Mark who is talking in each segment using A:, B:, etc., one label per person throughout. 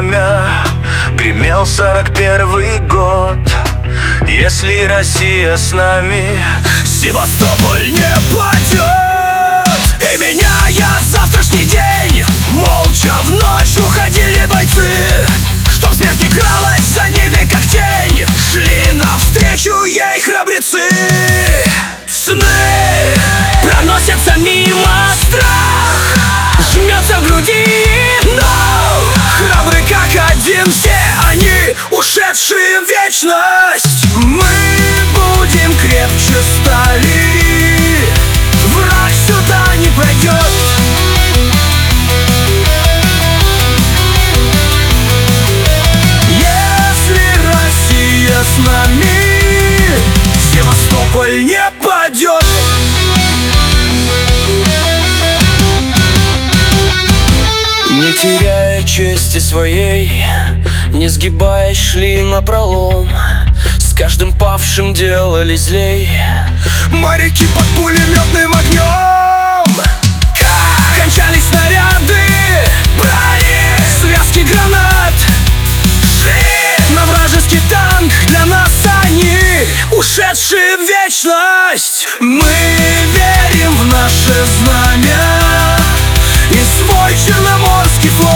A: пламя, гремел 41-й год. Если Россия с нами, Севастополь не падет. И меняя завтрашний день, молча в ночь уходили бойцы, чтоб смерть не кралась за ними, как тень. Шли навстречу ей храбрецы. Сны проносятся мимо, страх жмется в груди, но храбры как один все они, ушедшие в вечность. Мы будем крепче стали, враг сюда не пройдет. Если Россия с нами, Севастополь не падет. Не теряя чести своей, не сгибаясь, шли напролом. С каждым павшим делали злей моряки под пулеметным огнем. Кончались снаряды, брони, связки гранат. Шли на вражеский танк, для нас они, ушедшие в вечность. Мы верим в наше знамя и свой Черноморский флот.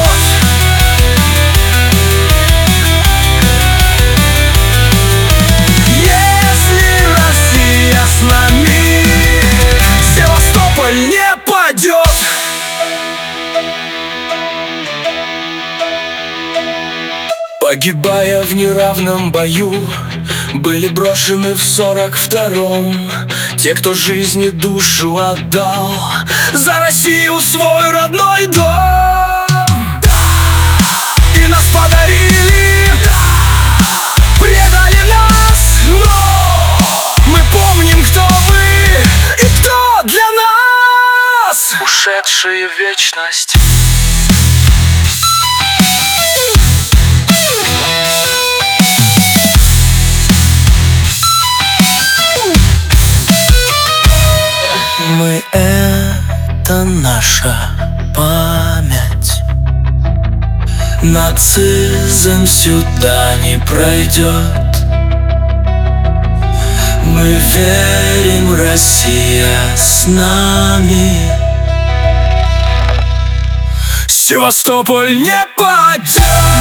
A: Если Россия с нами, Севастополь не падет. Погибая в неравном бою, были брошены в 42-м те, кто жизни душу отдал за Россию, свой родной дом. И нас подарили, предали нас, но мы помним, кто вы и кто для нас, ушедшие в вечность. Мы — это наша память. Нацизм сюда не пройдет. Мы верим, Россия с нами. Севастополь не падет.